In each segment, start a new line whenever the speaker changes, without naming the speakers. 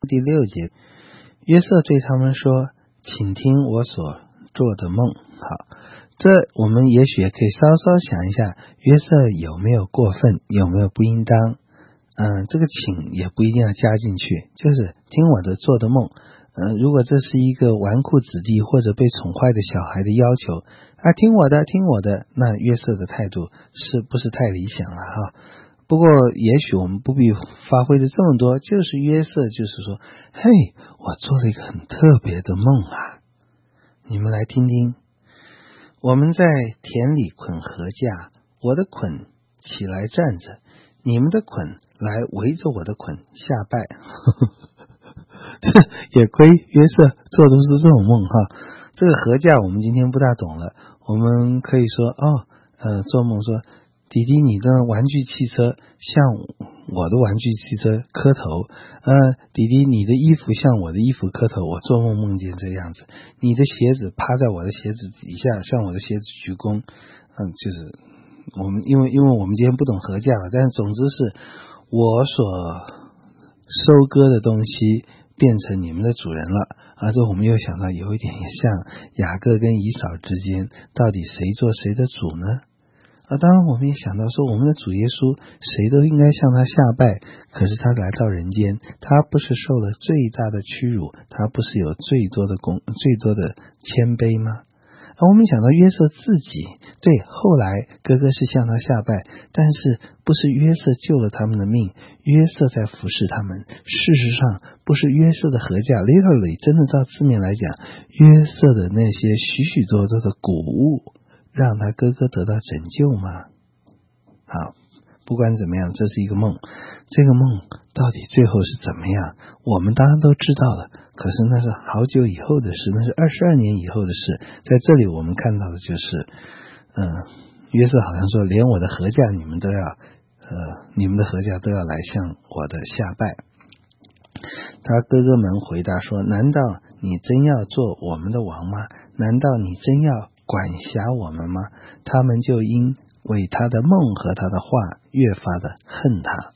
第6节，约瑟对他们说，请听我所做的梦。好，这我们也许也可以稍稍想一下，约瑟有没有过分，有没有不应当。这个请也不一定要加进去，就是听我的做的梦。如果这是一个纨绔子弟或者被宠坏的小孩的要求，听我的，那约瑟的态度是不是太理想了哈？不过也许我们不必发挥的这么多，就是约瑟就是说，嘿，我做了一个很特别的梦啊，你们来听听。我们在田里捆禾稼，我的捆起来站着，你们的捆来围着我的捆下拜。这也亏约瑟做的是这种梦哈。这个禾稼我们今天不大懂了，我们可以说做梦说，弟弟你的玩具汽车像我的玩具汽车磕头，弟弟你的衣服像我的衣服磕头，我做梦梦见这样子，你的鞋子趴在我的鞋子底下向我的鞋子鞠躬。就是我们因为我们今天不懂禾稼了，但是总之是我所收割的东西变成你们的主人了。这我们又想到有一点也像雅各跟以扫之间，到底谁做谁的主呢？当然我们也想到说，我们的主耶稣谁都应该向他下拜，可是他来到人间，他不是受了最大的屈辱，他不是有最多的谦卑吗？我们想到约瑟自己，对，后来哥哥是向他下拜，但是不是约瑟救了他们的命，约瑟在服侍他们。事实上不是约瑟的禾稼 literally 真的照字面来讲，约瑟的那些许许多多的谷物让他哥哥得到拯救吗？好，不管怎么样，这是一个梦，这个梦到底最后是怎么样，我们当然都知道了，可是那是好久以后的事，那是22年以后的事。在这里我们看到的就是约瑟好像说，连我的禾稼你们的禾稼都要来向我的下拜。他哥哥们回答说，难道你真要做我们的王吗？难道你真要管辖我们吗？他们就因为他的梦和他的话越发的恨他。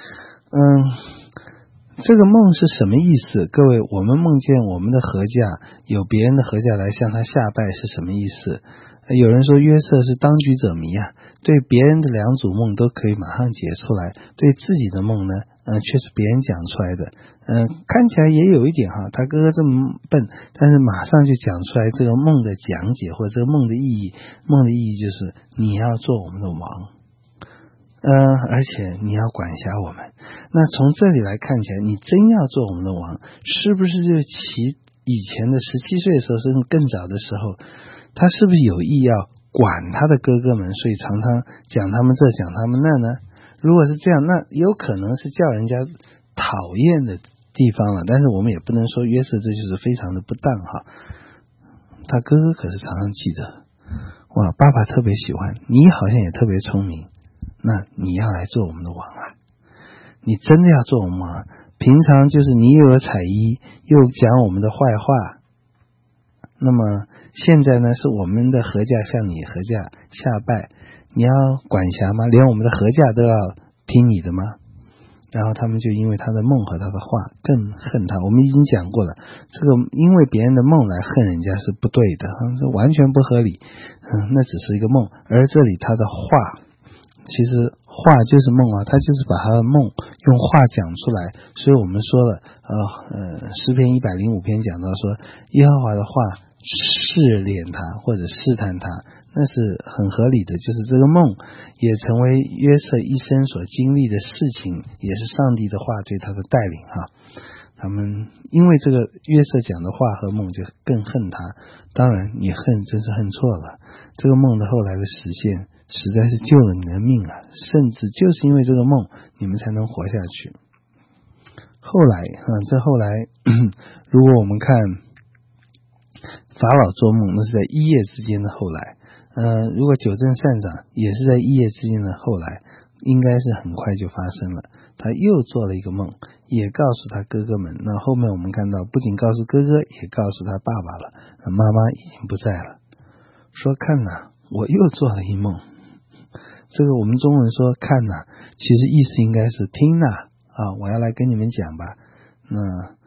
这个梦是什么意思？各位，我们梦见我们的禾稼有别人的禾稼来向他下拜是什么意思？有人说约瑟是当局者迷啊，对别人的两组梦都可以马上解出来，对自己的梦呢却是别人讲出来的。看起来也有一点哈，他哥哥这么笨，但是马上就讲出来这个梦的讲解或者这个梦的意义。梦的意义就是你要做我们的王，而且你要管辖我们。那从这里来看起来，你真要做我们的王，是不是就其以前的17岁的时候，甚至更早的时候，他是不是有意要管他的哥哥们，所以常常讲他们这讲他们那呢？如果是这样，那有可能是叫人家讨厌的地方了，但是我们也不能说约瑟这就是非常的不当哈。他哥哥可是常常记得，哇，爸爸特别喜欢你，好像也特别聪明，那你要来做我们的王啊，你真的要做我们王。平常就是你又有彩衣，又讲我们的坏话，那么现在呢，是我们的禾稼向你禾稼下拜，你要管辖吗？连我们的禾稼都要听你的吗？然后他们就因为他的梦和他的话更恨他。我们已经讲过了，这个因为别人的梦来恨人家是不对的，这完全不合理。那只是一个梦，而这里他的话，其实话就是梦啊，他就是把他的梦用话讲出来。所以我们说了诗篇105篇讲到说，耶和华的话试炼他或者试探他，那是很合理的，就是这个梦也成为约瑟一生所经历的事情，也是上帝的话对他的带领哈。他们因为这个约瑟讲的话和梦就更恨他。当然你恨真是恨错了，这个梦的后来的实现实在是救了你的命啊，甚至就是因为这个梦你们才能活下去。后来如果我们看法老做梦，那是在一夜之间的后来。如果九正善长也是在一夜之间的后来，应该是很快就发生了。他又做了一个梦，也告诉他哥哥们。那后面我们看到，不仅告诉哥哥，也告诉他爸爸了。妈妈已经不在了，说看哪，我又做了一梦。这个我们中文说看哪，其实意思应该是听哪啊，我要来跟你们讲吧。那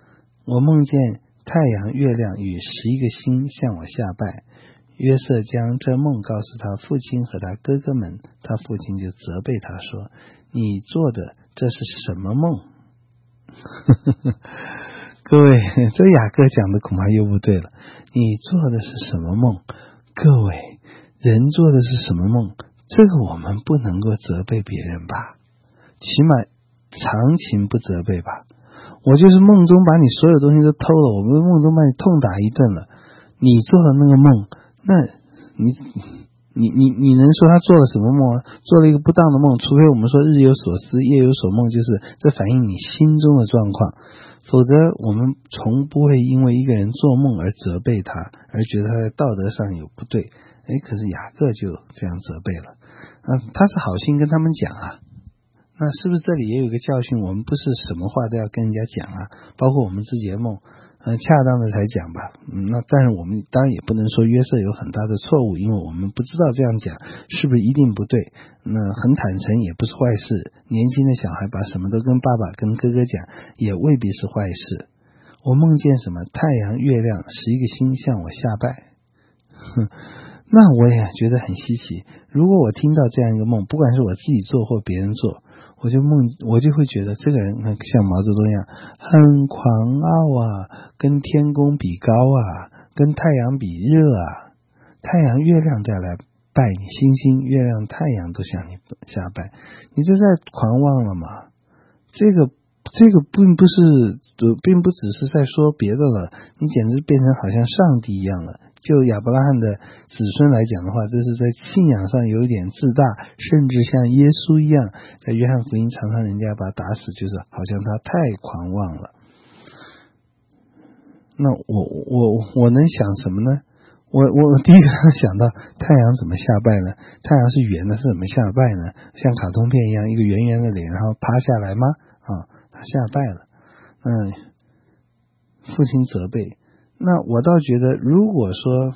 我梦见太阳、月亮与11个星向我下拜。约瑟将这梦告诉他父亲和他哥哥们，他父亲就责备他说：你做的这是什么梦？各位，这雅各讲的恐怕又不对了。你做的是什么梦？各位，人做的是什么梦？这个我们不能够责备别人吧，起码常情不责备吧。我就是梦中把你所有东西都偷了，我们梦中把你痛打一顿了，你做的那个梦，那你能说他做了什么梦啊？做了一个不当的梦，除非我们说日有所思夜有所梦，就是这反映你心中的状况，否则我们从不会因为一个人做梦而责备他，而觉得他在道德上有不对。可是雅各就这样责备了，他是好心跟他们讲啊，那是不是这里也有一个教训？我们不是什么话都要跟人家讲啊，包括我们自己的梦，恰当的才讲吧。那但是我们当然也不能说约瑟有很大的错误，因为我们不知道这样讲是不是一定不对。那很坦诚也不是坏事，年轻的小孩把什么都跟爸爸跟哥哥讲，也未必是坏事。我梦见什么？太阳、月亮、11个星向我下拜。那我也觉得很稀奇。如果我听到这样一个梦，不管是我自己做或别人做，我就会觉得这个人像毛泽东一样很狂傲啊，跟天公比高啊，跟太阳比热啊。太阳月亮再来拜你，星星月亮太阳都向你下拜，你这在狂妄了吗？这个并不只是在说别的了，你简直变成好像上帝一样了。就亚伯拉罕的子孙来讲的话，这是在信仰上有一点自大，甚至像耶稣一样，在约翰福音常常人家把他打死，就是好像他太狂妄了。那我能想什么呢？我第一个想到太阳怎么下拜呢？太阳是圆的，是怎么下拜呢？像卡通片一样，一个圆圆的脸，然后趴下来吗？他下拜了。父亲责备。那我倒觉得，如果说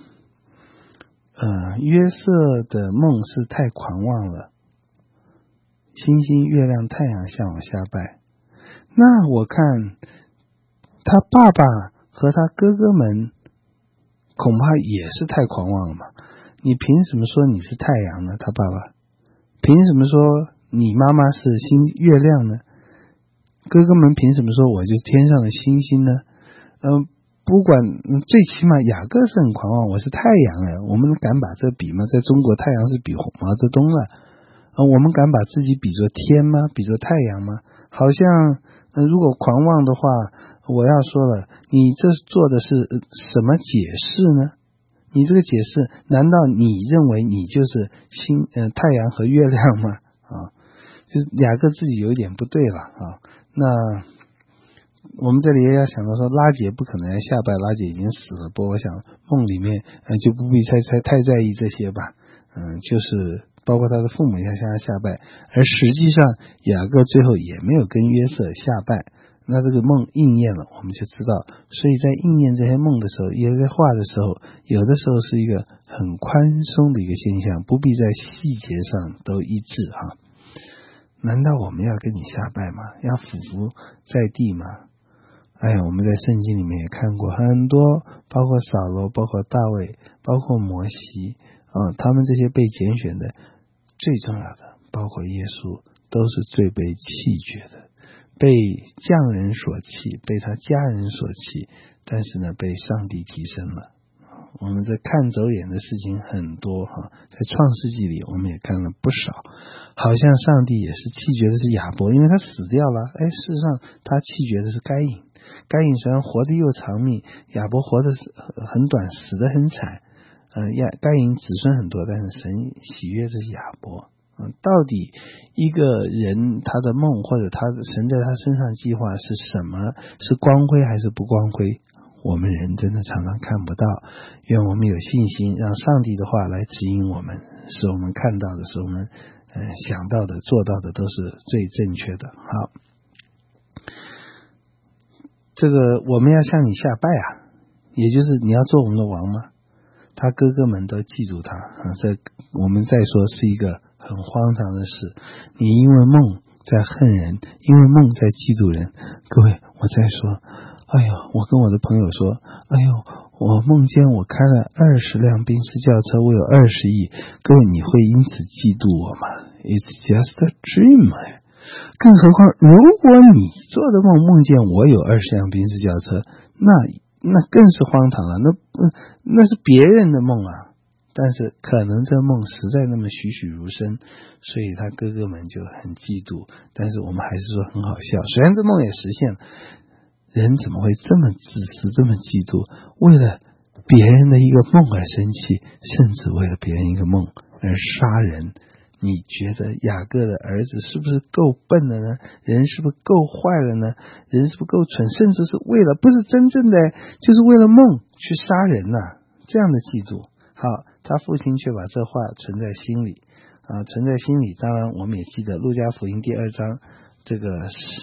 约瑟的梦是太狂妄了，星星月亮太阳向我下拜，那我看他爸爸和他哥哥们恐怕也是太狂妄了嘛。你凭什么说你是太阳呢？他爸爸凭什么说你妈妈是月亮呢？哥哥们凭什么说我就是天上的星星呢？不管最起码雅各是很狂妄，我是太阳我们敢把这比吗？在中国太阳是比毛泽东了，我们敢把自己比作天吗？比作太阳吗？好像如果狂妄的话，我要说了，你这做的是什么解释呢？你这个解释难道你认为你就是太阳和月亮吗？就是雅各自己有一点不对了那我们这里也要想到说，拉结不可能来下拜，拉结已经死了。不过我想梦里面就不必太在意这些吧。就是包括他的父母要向他下拜，而实际上雅各最后也没有跟约瑟下拜。那这个梦应验了，我们就知道。所以在应验这些梦的时候，也在画的时候，有的时候是一个很宽松的一个现象，不必在细节上都一致难道我们要跟你下拜吗？要俯伏在地吗？我们在圣经里面也看过很多，包括扫罗，包括大卫，包括摩西他们这些被拣选的，最重要的包括耶稣，都是最被弃绝的，被匠人所弃，被他家人所弃，但是呢被上帝提升了。我们在看走眼的事情很多在创世纪里我们也看了不少，好像上帝也是弃绝的是亚伯，因为他死掉了。事实上他弃绝的是该隐。该隐虽然活得又长命，亚伯活得很短，死得很惨。该隐子孙很多，但是神喜悦的是亚伯。到底一个人他的梦或者神在他身上计划是什么？是光辉还是不光辉？我们人真的常常看不到。愿我们有信心，让上帝的话来指引我们，使我们看到的，使我们想到的做到的都是最正确的。好，这个我们要向你下拜也就是你要做我们的王吗？他哥哥们都记住他这我们再说是一个很荒唐的事。你因为梦在恨人，因为梦在嫉妒人。各位，我再说哎呦，我跟我的朋友说，哎呦，我梦见我开了20辆宾士轿车，我有20亿。各位，你会因此嫉妒我吗？ It's just a dream。 更何况如果你做的梦见我有20辆宾士轿车，那更是荒唐了，那是别人的梦啊。但是可能这梦实在那么栩栩如生，所以他哥哥们就很嫉妒，但是我们还是说很好笑。虽然这梦也实现了，人怎么会这么自私，这么嫉妒，为了别人的一个梦而生气，甚至为了别人一个梦而杀人？你觉得雅各的儿子是不是够笨了呢？人是不是够坏了呢？人是不是够蠢，甚至是为了不是真正的，就是为了梦去杀人啊，这样的嫉妒。好，他父亲却把这话存在心里存在心里。当然我们也记得路加福音第2章这个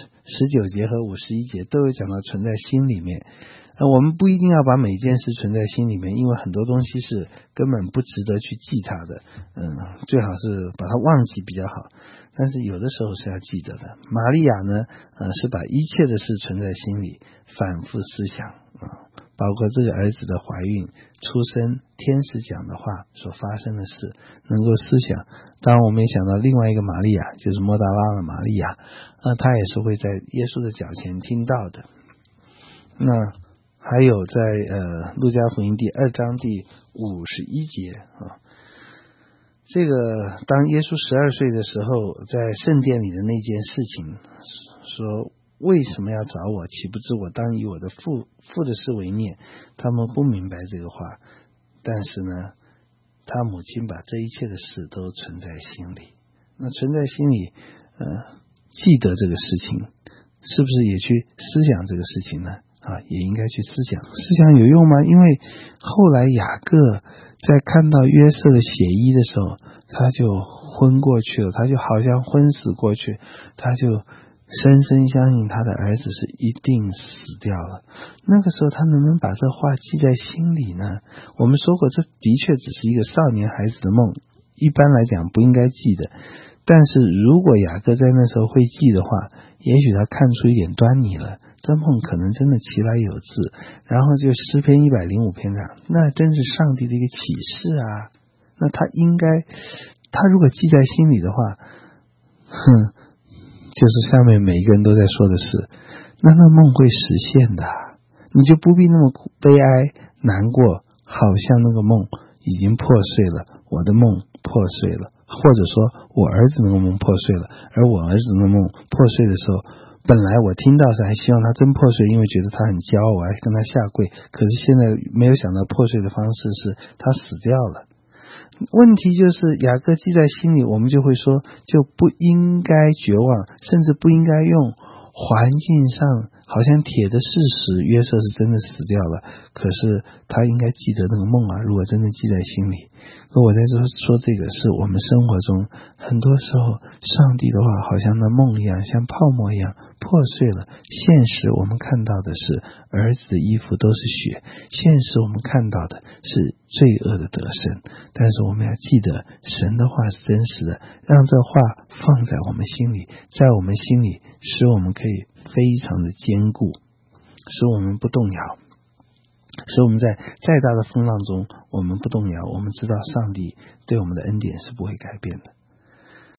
19节和51节都有讲到存在心里面。我们不一定要把每件事存在心里面，因为很多东西是根本不值得去记它的，最好是把它忘记比较好。但是有的时候是要记得的。玛利亚呢，是把一切的事存在心里，反复思想包括这个儿子的怀孕、出生、天使讲的话所发生的事，能够思想。当然我们也想到另外一个玛利亚，就是莫大拉的玛利亚，她也是会在耶稣的脚前听到的。那还有在路加福音第2章第51节这个当耶稣12岁的时候，在圣殿里的那件事情，说为什么要找我？岂不知我当以我的父的事为念？他们不明白这个话，但是呢，他母亲把这一切的事都存在心里。那存在心里，记得这个事情，是不是也去思想这个事情呢？也应该去思想。思想有用吗？因为后来雅各在看到约瑟的血衣的时候，他就昏过去了，他就好像昏死过去，他就深深相信他的儿子是一定死掉了。那个时候他能不能把这话记在心里呢？我们说过，这的确只是一个少年孩子的梦，一般来讲不应该记的。但是如果雅各在那时候会记的话，也许他看出一点端倪了，这梦可能真的其来有自。然后就诗篇105篇上，那真是上帝的一个启示啊。那他如果记在心里的话，就是下面每一个人都在说的是，那梦会实现的，你就不必那么悲哀难过，好像那个梦已经破碎了，我的梦破碎了，或者说我儿子那个梦破碎了。而我儿子的梦破碎的时候，本来我听到是还希望他真破碎，因为觉得他很骄傲，我还跟他下跪，可是现在没有想到破碎的方式是他死掉了。问题就是雅各记在心里，我们就会说就不应该绝望，甚至不应该用环境上好像铁的事实约瑟是真的死掉了，可是他应该记得那个梦啊，如果真的记在心里。我在说这个是我们生活中很多时候上帝的话好像那梦一样，像泡沫一样破碎了。现实我们看到的是儿子的衣服都是血，现实我们看到的是罪恶的得胜。但是我们要记得神的话是真实的，让这话放在我们心里，在我们心里使我们可以非常的坚固，使我们不动摇，使我们在再大的风浪中我们不动摇。我们知道上帝对我们的恩典是不会改变的。